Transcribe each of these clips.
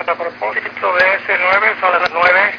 a propósito de ese 9, son las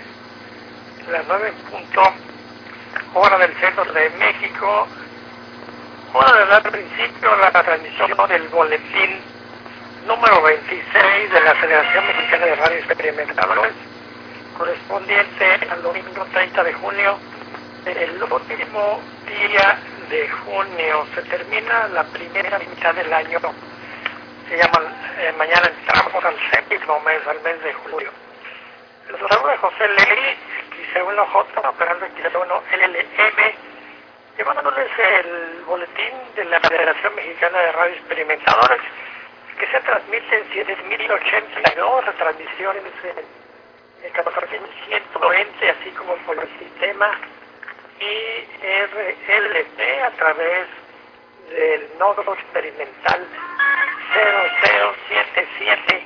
9 en punto, hora del centro de México. Hora de dar principio a la transmisión del boletín número 26 de la Federación Mexicana de Radio Experimentadores, correspondiente al domingo 30 de junio, el último día de junio. Se termina la primera mitad del año. Se llama, mañana entramos al séptimo mes, al mes de julio. El saludo de José Leri, XC1J, operando XC1LLM, llevándoles el boletín de la Federación Mexicana de Radio Experimentadores, que se transmite en 7.082 retransmisiones en 14.120, así como por el sistema IRLP a través del nodo experimental 0077.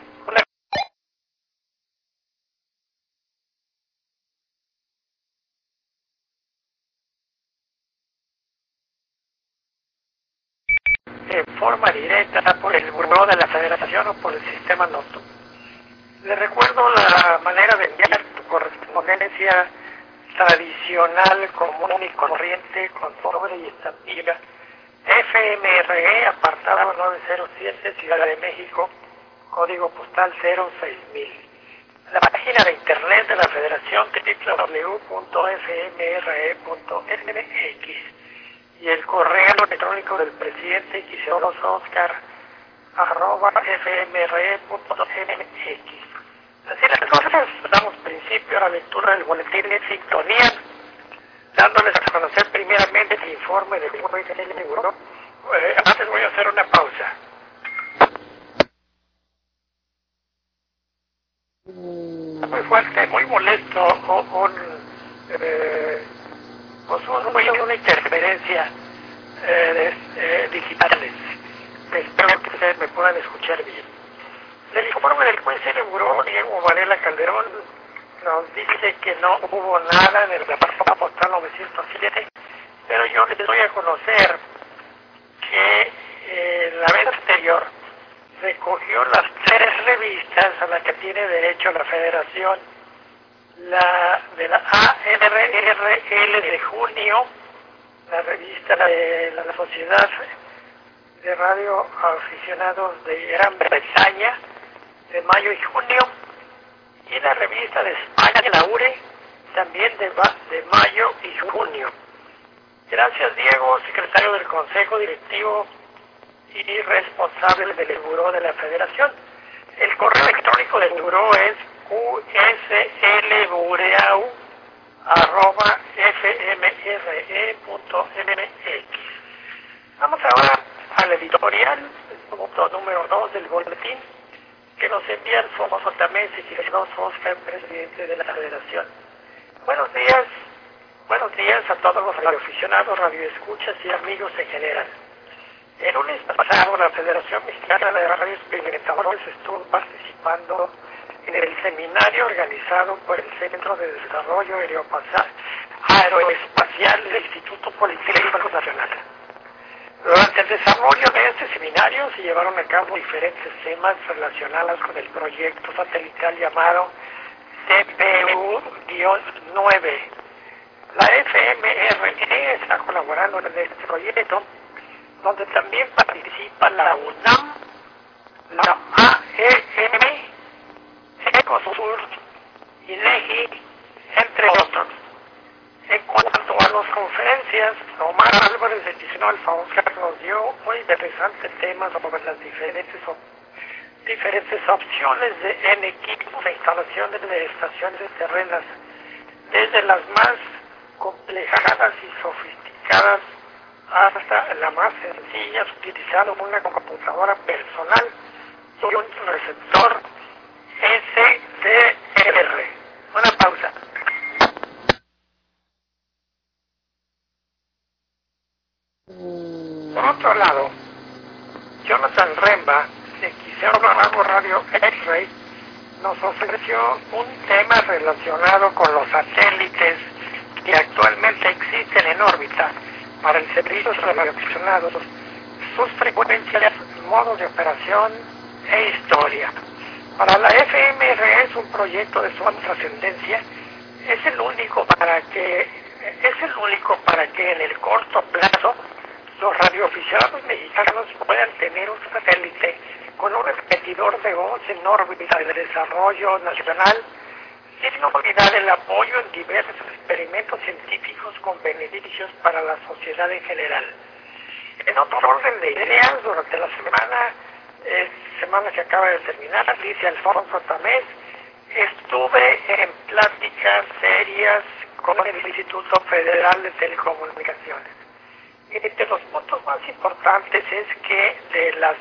En forma directa por el buró de la Federación o por el sistema NOTO. Les recuerdo la manera de enviar tu correspondencia tradicional, común y corriente, con sobre y estampilla. FMRE, apartado 907, Ciudad de México, código postal 06000. La página de internet de la Federación, www.fmre.mx. Y el correo electrónico del presidente, @fmre.mx. Así las cosas, damos principio a la lectura del boletín de sintonía, dándoles a conocer primeramente el informe del euro. Antes voy a hacer una pausa. Muy fuerte, muy molesto, una interferencia digitales. Espero que ustedes me puedan escuchar bien. El informe del juez del buró, Diego Varela Calderón, nos dice que no hubo nada en el reparto postal 907, pero yo les doy a conocer que la vez anterior recogió las 3 revistas a las que tiene derecho la Federación, la de la ARRL de junio, la revista de la Sociedad de Radio Aficionados de Gran Bretaña, de mayo y junio, y la revista de España, la URE, también de mayo y junio. Gracias, Diego, secretario del Consejo Directivo y responsable del Buró de la Federación. El correo electrónico del Buró es uslburao@fmre.mx. Vamos ahora al editorial, el punto número 2 del boletín, que nos envía Alfonso Tamés y Oscar, presidente de la Federación. Buenos días a todos los radioaficionados, radioescuchas y amigos en general. El lunes pasado, la Federación Mexicana de Radio Experimentadores estuvo participando en el seminario organizado por el Centro de Desarrollo Aeroespacial del Instituto Politécnico Nacional. Durante el desarrollo de este seminario se llevaron a cabo diferentes temas relacionados con el proyecto satelital llamado TPU-9. La FMRE está colaborando en este proyecto, donde también participa la UNAM, la AEM, Ecosur, INEGI, entre otros. En cuanto a las conferencias, Omar Álvarez de Tiznalfa Oscar nos dio muy interesante tema sobre las diferentes opciones en equipos e instalaciones de estaciones terrenas, desde las más complejadas y sofisticadas hasta la más sencilla, utilizando una computadora personal y un receptor SDR. Una pausa. Por otro lado, Jonathan Remba, de XC1 Radio X-Ray, nos ofreció un tema relacionado con los satélites que actualmente existen en órbita para el servicio radioaficionados, sus frecuencias, modos de operación e historia. Para la FMRE es un proyecto de suma trascendencia, es el único para que en el corto plazo los radioaficionados mexicanos puedan tener un satélite con un repetidor de voz en órbita de desarrollo nacional, sin olvidar el apoyo en diversos experimentos científicos con beneficios para la sociedad en general. En otro orden de ideas, durante la semana que acaba de terminar, dice Alfonso Tamés, estuve en pláticas serias con el Instituto Federal de Telecomunicaciones. Y entre los puntos más importantes es que de las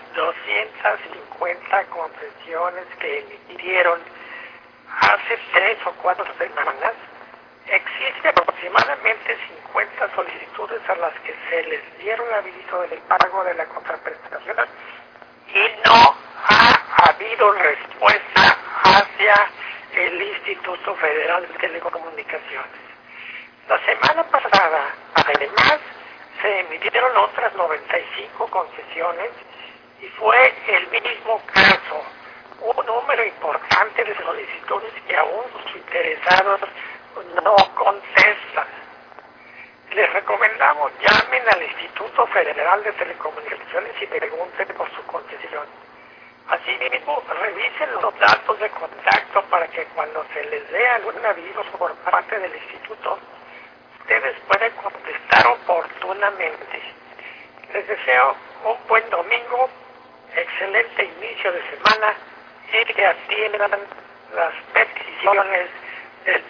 250 concesiones que emitieron hace 3 o 4 semanas, existe aproximadamente 50 solicitudes a las que se les dieron aviso del pago de la contraprestación y no ha habido respuesta hacia el Instituto Federal de Telecomunicaciones. La semana pasada, además, se emitieron otras 95 concesiones y fue el mismo caso. Un número importante de solicitudes que aún los interesados no contestan. Les recomendamos llamen al Instituto Federal de Telecomunicaciones y pregunten por su concesión. Asimismo, revisen los datos de contacto para que cuando se les dé algún aviso por parte del instituto, ustedes pueden contestar oportunamente. Les deseo un buen domingo, excelente inicio de semana y que atiendan las peticiones del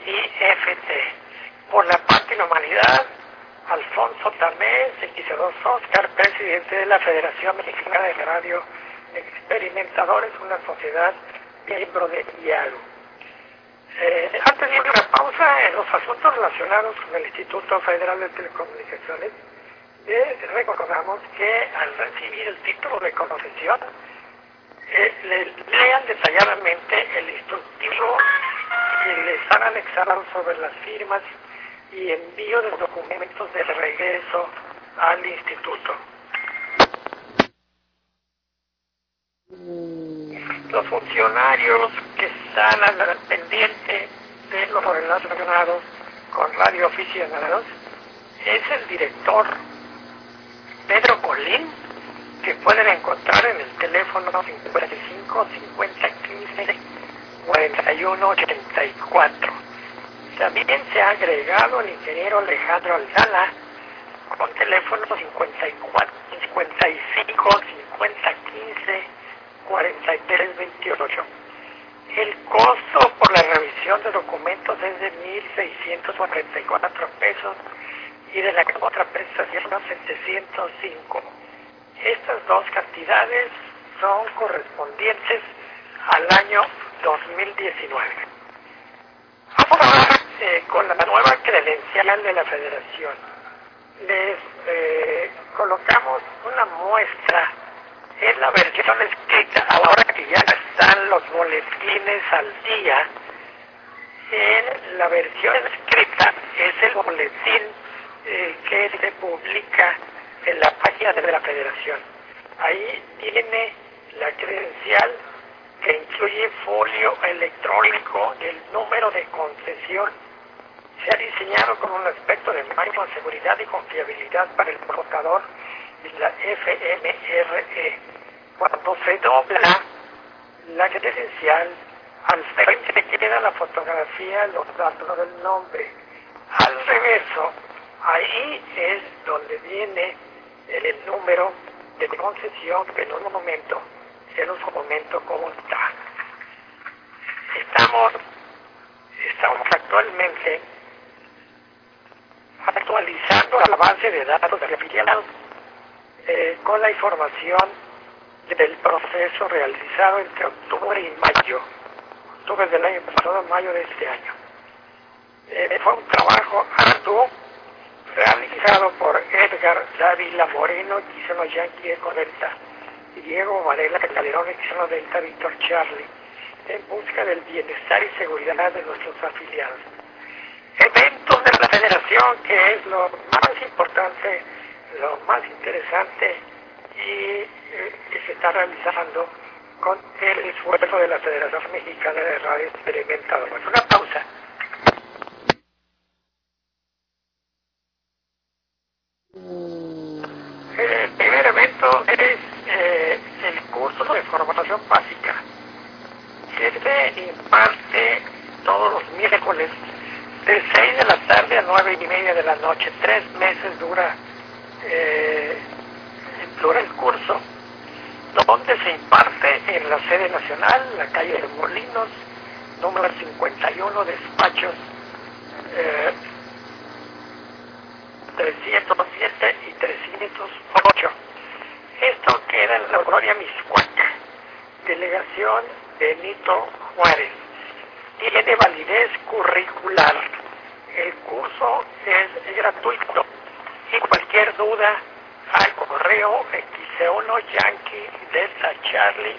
IFT. Por la paz y la humanidad, Alfonso Tamés, X2 Oscar, presidente de la Federación Mexicana de Radio Experimentadores, una sociedad miembro de IALU. Antes de ir a una pausa, en los asuntos relacionados con el Instituto Federal de Telecomunicaciones, recordamos que al recibir el título de concesión, lean detalladamente el instructivo que les han anexado sobre las firmas y envío de documentos de regreso al instituto. Los funcionarios que están al pendiente de los relacionados con radioaficionados es el director Pedro Colín, que pueden encontrar en el teléfono 55 50 15 41 84. También se ha agregado el ingeniero Alejandro Aldana con teléfono 54 55 50 15 43 28. El costo por la revisión de documentos es de 1,644 pesos y de la contraprestación 705. Estas dos cantidades son correspondientes al año 2019. Ahora, con la nueva credencial de la Federación, les colocamos una muestra en la versión escrita, ahora que ya están los boletines al día. En la versión escrita es el boletín que se publica en la página de la Federación. Ahí tiene la credencial que incluye folio electrónico y el número de concesión. Se ha diseñado con un aspecto de máxima seguridad y confiabilidad para el portador de la FMRE. Cuando se dobla la credencial, al frente queda la fotografía, los datos del nombre. Al reverso, ahí es donde viene el número de concesión que en un momento cómo está. Estamos actualmente actualizando la base de datos de afiliados con la información del proceso realizado entre octubre y octubre del año pasado, mayo de este año. Fue un trabajo arduo realizado por Edgar Dávila Moreno, Quisono Yankee Eco Delta, y Diego Varela Calderón, Quisono Delta Víctor Charlie, en busca del bienestar y seguridad de nuestros afiliados. Eventos de la Federación, que es lo más importante, lo más interesante y que se está realizando con el esfuerzo de la Federación Mexicana de Radio Experimentadores. Una pausa. El primer evento es el curso de formación básica, que se imparte todos los miércoles de 6 de la tarde a 9:30 de la noche. 3 meses dura el curso, donde se imparte en la sede nacional, la calle de Molinos, número 51, despachos 307 y 308. Esto queda en la Colonia Miscuac, delegación Benito Juárez. Tiene validez curricular. El curso es gratuito y cualquier duda al correo x1 yankee delta charlie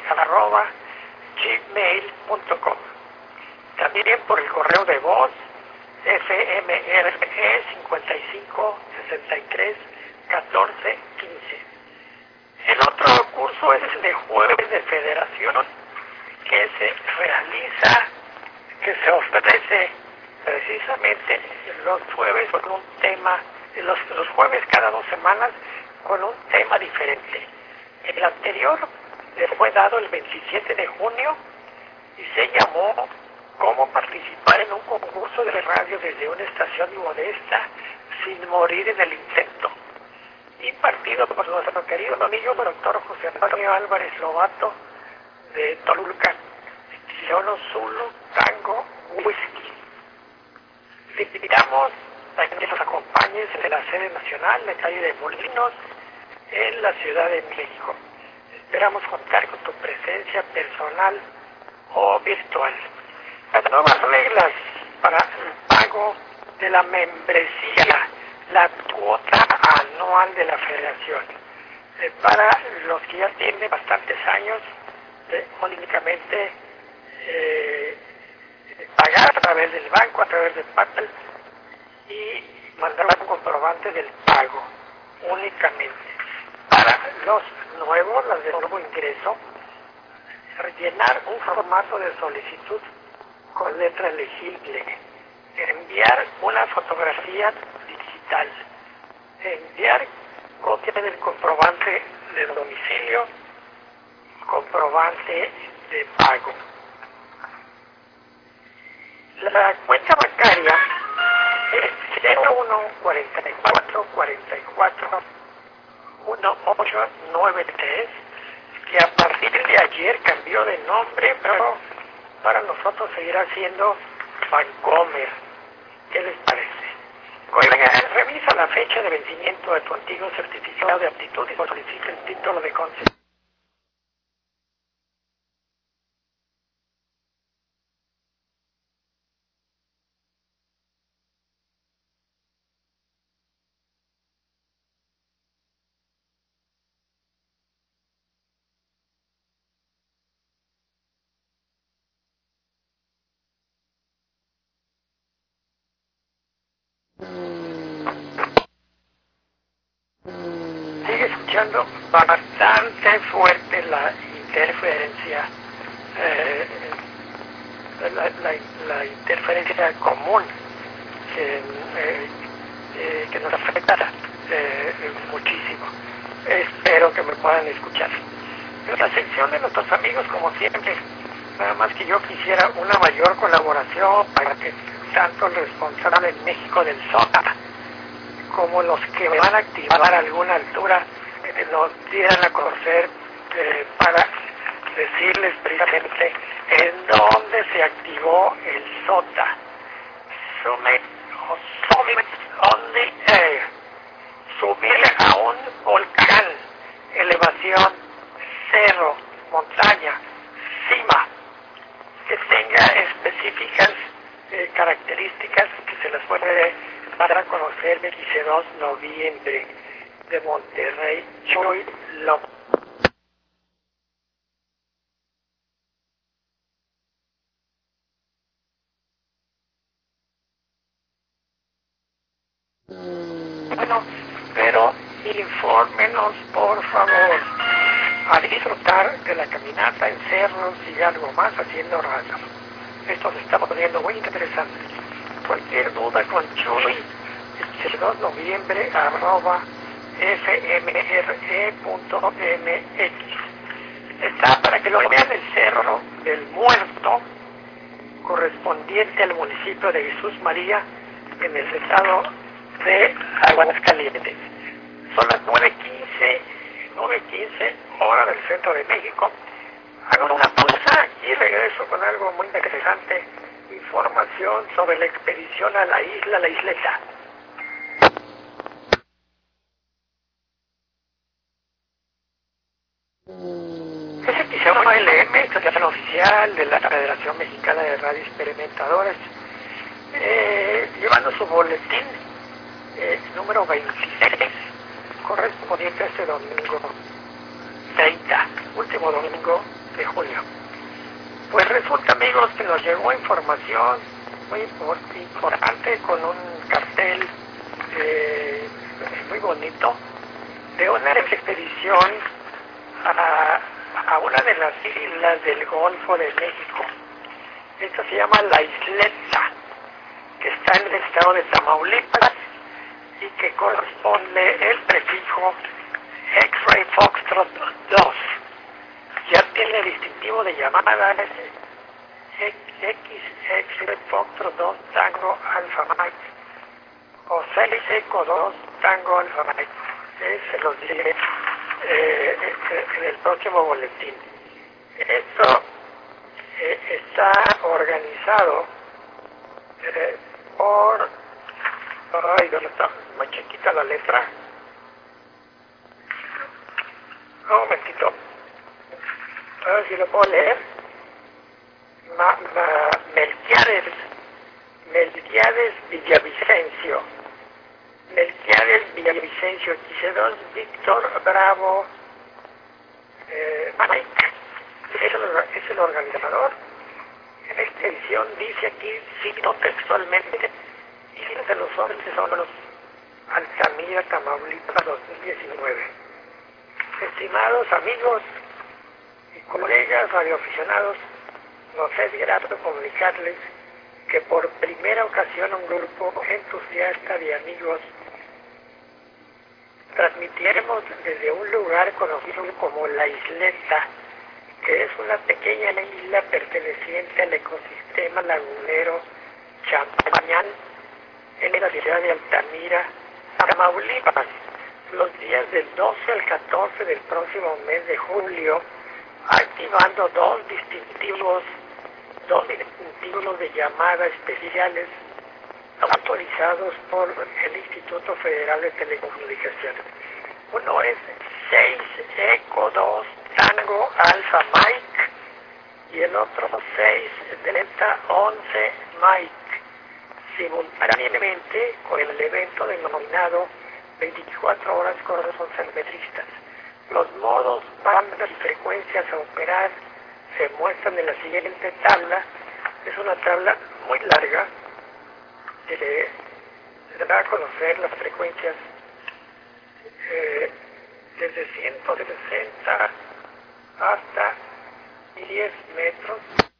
@gmail.com. También por el correo de voz fmre 55 63 14 15. El otro curso es el de jueves de federación, que se realiza, que se ofrece precisamente los jueves con un tema, los jueves cada 2 semanas con un tema diferente. El anterior le fue dado el 27 de junio y se llamó "Cómo participar en un concurso de radio desde una estación modesta sin morir en el intento", impartido por nuestro querido amigo doctor José Antonio Álvarez Lobato de Toluca, Siono Zulu Tango Whisky. Le invitamos a que nos acompañes en la sede nacional, en la calle de Molinos, en la Ciudad de México. Esperamos contar con tu presencia personal o virtual. Las nuevas reglas para el pago de la membresía, la cuota anual de la federación. Para los que ya tienen bastantes años, únicamente pagar a través del banco, a través de PayPal, y mandar un comprobante del pago únicamente. Para los nuevos, las de nuevo ingreso, rellenar un formato de solicitud con letra legible, enviar una fotografía digital, enviar copia del comprobante de domicilio, comprobante de pago. La cuenta bancaria es 0144441893, que a partir de ayer cambió de nombre, pero para nosotros seguirá siendo Bancomer. ¿Qué les parece? Oiga, revisa la fecha de vencimiento de tu antiguo certificado de aptitud y solicita el título de concesión. Sigue escuchando bastante fuerte la interferencia, la interferencia común que nos afecta muchísimo. Espero que me puedan escuchar. En la sección de nuestros amigos, como siempre, nada más que yo quisiera una mayor colaboración para que tanto el responsable en México del SOTA como los que me van a activar a alguna altura nos dieran a conocer para decirles precisamente en dónde se activó el SOTA. Summit o Summit on the Air. Subir a un volcán, elevación, cerro, montaña, cima, que tenga específicas características que se las puede dar a conocer el 22 de noviembre de Monterrey, Chuy López. Bueno, pero infórmenos por favor. a disfrutar de la caminata en cerros y algo más haciendo radio. Esto se está poniendo muy interesante. Cualquier duda con Chuy, el 2 de noviembre, @fmre.mx. Está para que lo vean el Cerro del Muerto, correspondiente al municipio de Jesús María, en el estado de Aguascalientes. Son las 9:15 hora del centro de México. Hago una pausa y regreso con algo muy interesante, información sobre la expedición a la isleta. Ese episodio LM es el canal oficial de la Federación Mexicana de Radio Experimentadores, llevando su boletín número 26, correspondiente a este domingo 30, último domingo de julio. Pues resulta, amigos, que nos llegó información muy importante con un cartel muy bonito de una expedición a una de las islas del Golfo de México. Esta se llama La Isleta, que está en el estado de Tamaulipas y que corresponde el prefijo X-Ray Foxtrot 2. Ya tiene distintivo de llamada X-Ray Foxtrot 2 Tango Alpha Mike o 6 Eco 2 Tango Alpha Mike. Se los diré en el próximo boletín. Esto está organizado por... Ay, ¿dónde está? Muy chiquita la letra. Un momentito. A ver si lo puedo leer. Melquiades Villavicencio. Melquiades Villavicencio Quisedos Víctor Bravo Mike es el organizador. En esta edición dice aquí, cito textualmente, Islas de los Hombres Tesoros, Altamira, Tamaulipas 2019. Estimados amigos y colegas radioaficionados, nos es grato comunicarles que por primera ocasión un grupo entusiasta de amigos transmitiremos desde un lugar conocido como La Isleta, que es una pequeña isla perteneciente al ecosistema lagunero Champañán, en la ciudad de Altamira, Tamaulipas, los días del 12 al 14 del próximo mes de julio, activando dos distintivos de llamada especiales autorizados por el Instituto Federal de Telecomunicaciones. Uno es 6 Eco 2 Tango Alpha Mike y el otro 6 Delta 11 Mike, simultáneamente con el evento denominado 24 horas con los salmetristas. Los modos, bandas y frecuencias a operar se muestran en la siguiente tabla. Es una tabla muy larga que da a conocer las frecuencias desde 160 hasta 10 metros.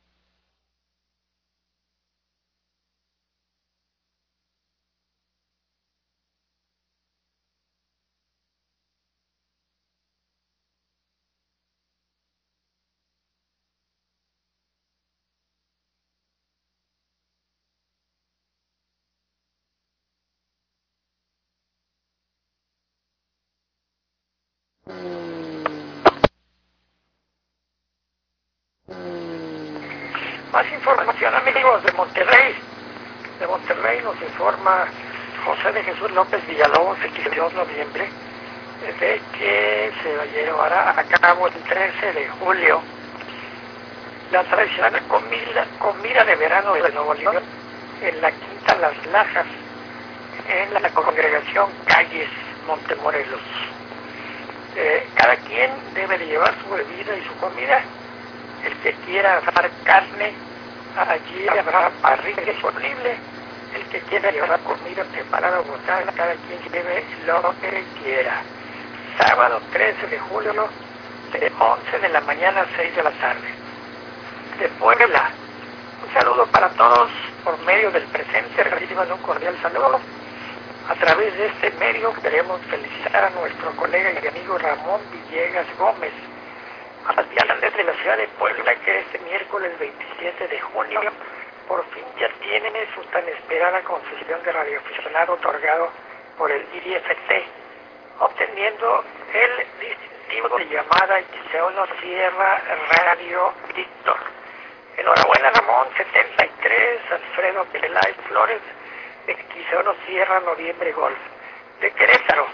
Más información, amigos, de Monterrey. De Monterrey nos informa José de Jesús López Villalobos, el 2 de noviembre, de que se llevará a cabo el 13 de julio la tradicional comida de verano de Nuevo León en la Quinta Las Lajas, en la congregación Calles, Montemorelos. Cada quien debe de llevar su bebida y su comida. El que quiera asar carne, allí habrá parrilla disponible. El que quiera llevar comida preparada o botada, cada quien lleve lo que quiera. Sábado 13 de julio, de 11 de la mañana a 6 de la tarde. De Puebla, un saludo para todos por medio del presente, reciban un cordial saludo. A través de este medio queremos felicitar a nuestro colega y amigo Ramón Villegas Gómez, alcalde de la ciudad de Puebla, que este miércoles 27 de junio por fin ya tiene su tan esperada concesión de radioaficionado otorgado por el IDFT, obteniendo el distintivo de llamada XC1 Sierra Radio Víctor. Enhorabuena Ramón, 73, Alfredo Pelay Flores, XC1 Sierra Noviembre Golf, de Querétaro.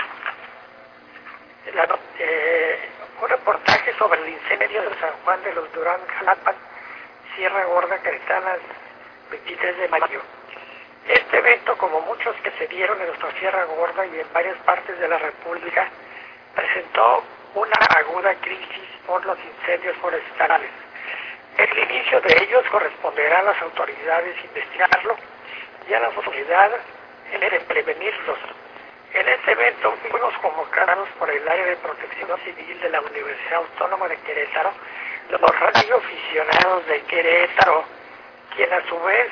Un reportaje sobre el incendio de San Juan de los Durán, Jalapa, Sierra Gorda, Queretana, 23 de mayo. Este evento, como muchos que se dieron en nuestra Sierra Gorda y en varias partes de la República, presentó una aguda crisis por los incendios forestales. El inicio de ellos corresponderá a las autoridades investigarlo y a la sociedad en prevenirlos. En este evento fuimos convocados por el área de protección civil de la Universidad Autónoma de Querétaro, los radioaficionados de Querétaro, quien a su vez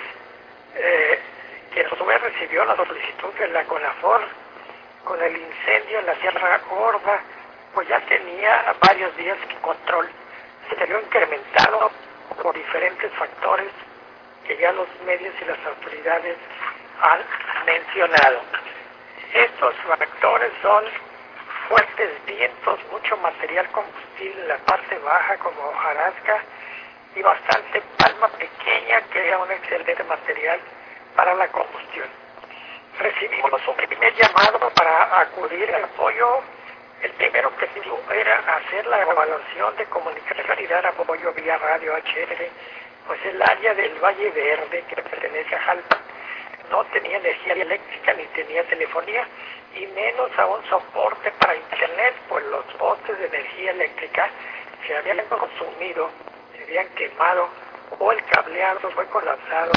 recibió la solicitud de la CONAFOR con el incendio en la Sierra Gorda, pues ya tenía varios días en control. Se vio incrementado por diferentes factores que ya los medios y las autoridades han mencionado. Estos factores son fuertes vientos, mucho material combustible en la parte baja como hojarasca y bastante palma pequeña, que era un excelente material para la combustión. Recibimos un primer llamado para acudir al apoyo. El primer objetivo era hacer la evaluación de comunicación y dar apoyo vía radio HF, pues el área del Valle Verde, que pertenece a Jalpa, no tenía energía eléctrica ni tenía telefonía, y menos aún soporte para internet, pues los postes de energía eléctrica se habían consumido, se habían quemado, o el cableado fue colapsado.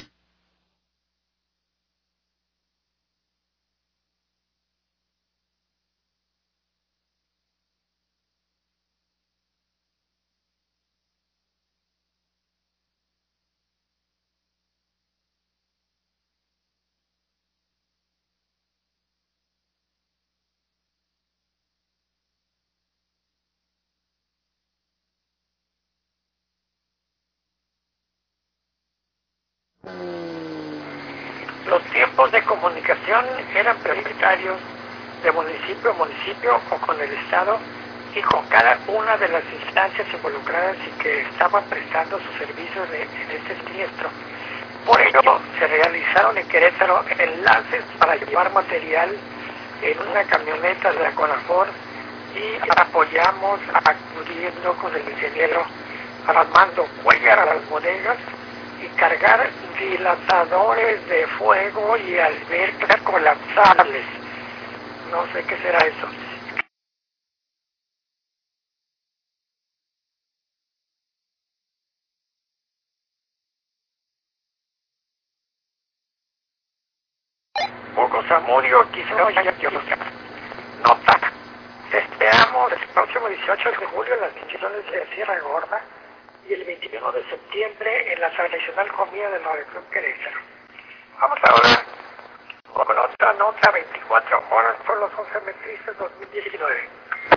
Los tiempos de comunicación eran prioritarios de municipio a municipio o con el Estado y con cada una de las instancias involucradas y que estaban prestando sus servicios en este siniestro. Por ello, se realizaron en Querétaro enlaces para llevar material en una camioneta de la CONAFOR y apoyamos acudiendo con el ingeniero Armando Cuellar a las bodegas y cargar dilatadores de fuego y albercas colapsables. No sé qué será eso. Hugo Zamudio, quizá nota. Te esperamos el próximo 18 de julio en las bendiciones de Sierra Gorda y el 21 de septiembre en la tradicional comida del Radio Club Querétaro. Vamos ahora con otra nota, 24 horas por los 11 metristas 2019.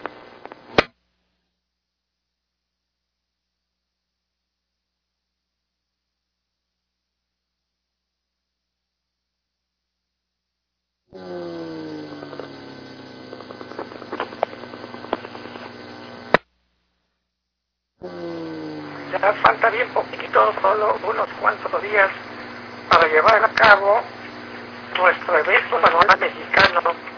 Ya falta bien poquito, solo unos cuantos días para llevar a cabo nuestro evento manual mexicano,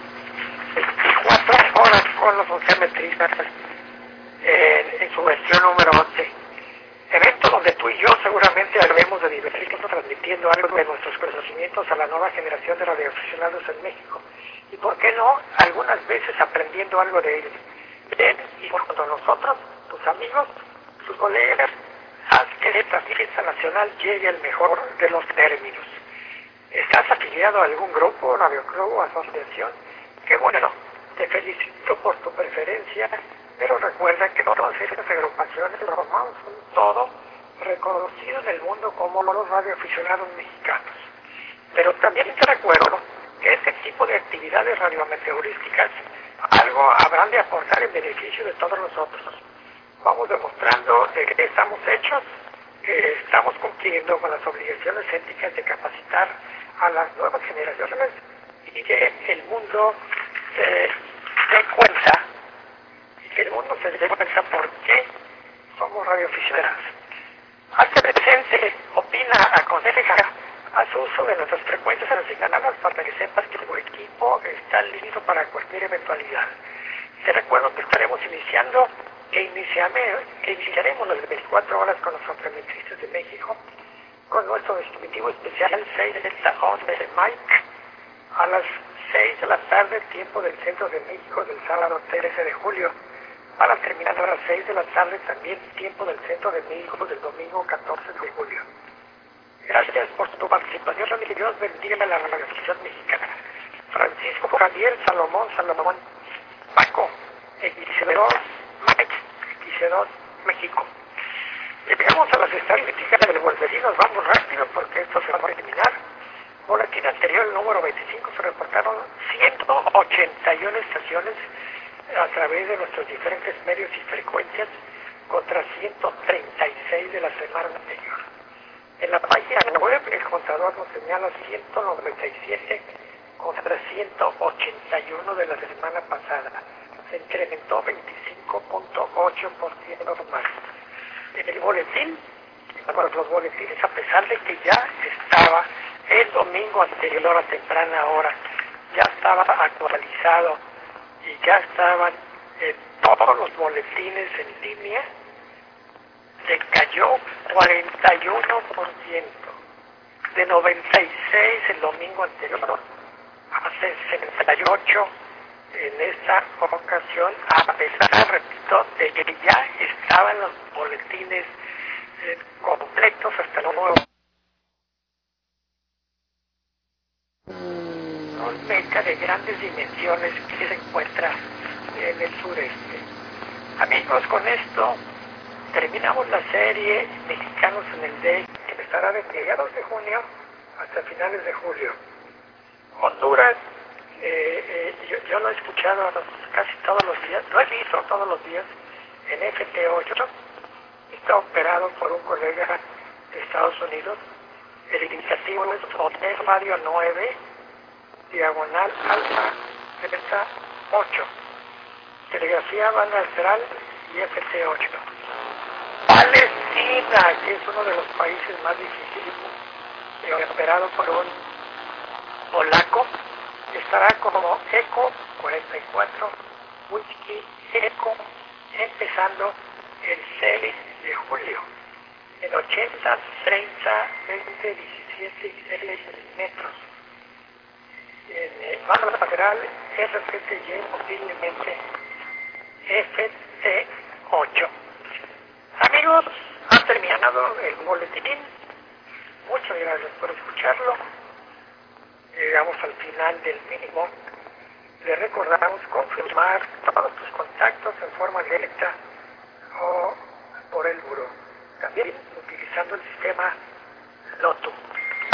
24 horas con los 11 metristas en su versión número 11. Evento donde tú y yo seguramente haremos de divertirnos transmitiendo algo de nuestros conocimientos a la nueva generación de radioaficionados en México. Y por qué no, algunas veces aprendiendo algo de ellos. Bien, y por cuanto nosotros, tus amigos, tus colegas, haz que esta fiesta nacional llegue al mejor de los términos. ¿Estás afiliado a algún grupo, radioclub o asociación? Qué bueno, te felicito por tu preferencia Pero recuerda que todas estas agrupaciones formamos un todo reconocido en el mundo como los radioaficionados mexicanos. Pero también te recuerdo que este tipo de actividades radiometeorísticas algo habrán de aportar en beneficio de todos nosotros. Vamos demostrando de que estamos hechos, que estamos cumpliendo con las obligaciones éticas de capacitar a las nuevas generaciones y que el mundo se dé cuenta, por qué somos radioaficionados. Hace presente, opina, aconseja, haz uso de nuestras frecuencias asignadas para que sepas que tu equipo está listo para cualquier eventualidad. Te recuerdo que estaremos iniciando, que iniciaremos las 24 horas con los optometristas de México, con nuestro dispositivo especial 611 de Mike, a las 6 de la tarde, tiempo del Centro de México, del sábado 13 de julio, para terminar a las 6 de la tarde, también tiempo del Centro de México, del domingo 14 de julio. Gracias por tu participación y que Dios bendiga a la radioafición mexicana. Francisco Javier Salomón, Paco, X2, Mike, X2, México. Llegamos a las estadísticas del Wolverine, vamos rápido porque esto se va a terminar. Boletín anterior, el número 25, se reportaron 181 estaciones a través de nuestros diferentes medios y frecuencias contra 136 de la semana anterior. En la página web el contador nos señala 197 contra 181 de la semana pasada. Se incrementó 25.8% más. En el boletín, bueno, los boletines, a pesar de que ya estaba el domingo anterior a temprana hora, ya estaba actualizado y ya estaban todos los boletines en línea, se cayó 41%, de 96 el domingo anterior a 68 en esta ocasión, a pesar, repito, de que ya estaban los boletines completos hasta lo nuevo. Son meca de grandes dimensiones que se encuentra en el sureste. Amigos, con esto terminamos la serie Mexicanos en el DEI, que estará de mediados de junio hasta finales de julio. Honduras, yo lo he escuchado casi todos los días, lo he visto todos los días en FT8, está operado por un colega de Estados Unidos. El indicativo es Hotel Radio 9, diagonal alfa delta 8, telegrafía banda astral y FT8. Palestina, que es uno de los países más difíciles, operado por un polaco, estará como ECO 44, Whisky ECO, empezando el 6 de julio, en 80, 30, 20, 17 y 6 metros. En banda lateral, RPTY, posiblemente FT8. Amigos, ha terminado el boletín. Muchas gracias por escucharlo. Llegamos al final del mínimo. Le recordamos confirmar todos tus contactos en forma directa o por el buró. También utilizando el sistema LOTU.